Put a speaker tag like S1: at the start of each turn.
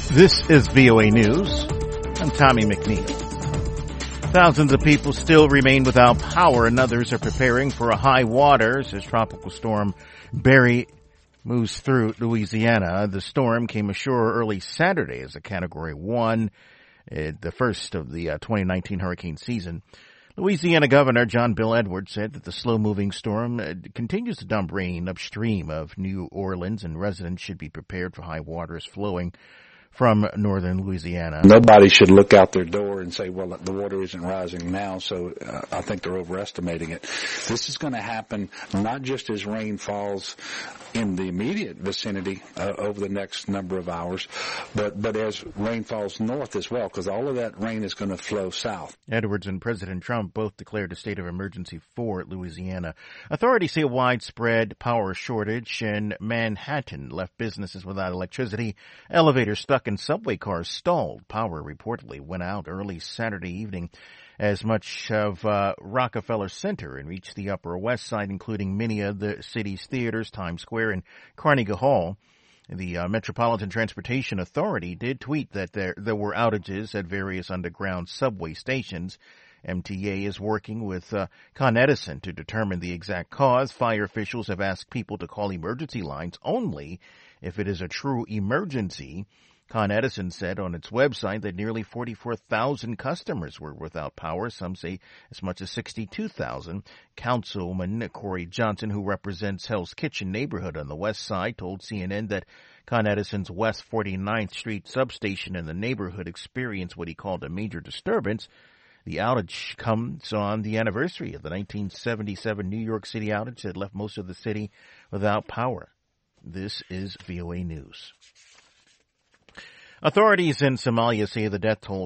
S1: This is VOA News. I'm Tommy McNeil. Thousands of people still remain without power, and others are preparing for a high waters as Tropical Storm Barry moves through Louisiana. The storm came ashore early Saturday as a Category 1, the first of the 2019 hurricane season. Louisiana Governor John Bel Edwards said that the slow-moving storm continues to dump rain upstream of New Orleans, and residents should be prepared for high waters flowing from northern Louisiana.
S2: Nobody should look out their door and say, well, the water isn't rising now, so I think they're overestimating it. This is going to happen not just as rain falls in the immediate vicinity over the next number of hours, but as rain falls north as well, because all of that rain is going to flow south.
S1: Edwards and President Trump both declared a state of emergency for Louisiana. Authorities say a widespread power shortage in Manhattan left businesses without electricity, elevators stuck, and subway cars stalled. Power reportedly went out early Saturday evening as much of Rockefeller Center and reached the Upper West Side, including many of the city's theaters, Times Square, and Carnegie Hall. The Metropolitan Transportation Authority did tweet that there were outages at various underground subway stations. MTA is working with Con Edison to determine the exact cause. Fire officials have asked people to call emergency lines only if it is a true emergency. Con Edison said on its website that nearly 44,000 customers were without power. Some say as much as 62,000. Councilman Corey Johnson, who represents Hell's Kitchen neighborhood on the west side, told CNN that Con Edison's West 49th Street substation in the neighborhood experienced what he called a major disturbance. The outage comes on the anniversary of the 1977 New York City outage that left most of the city without power. This is VOA News. Authorities in Somalia say the death toll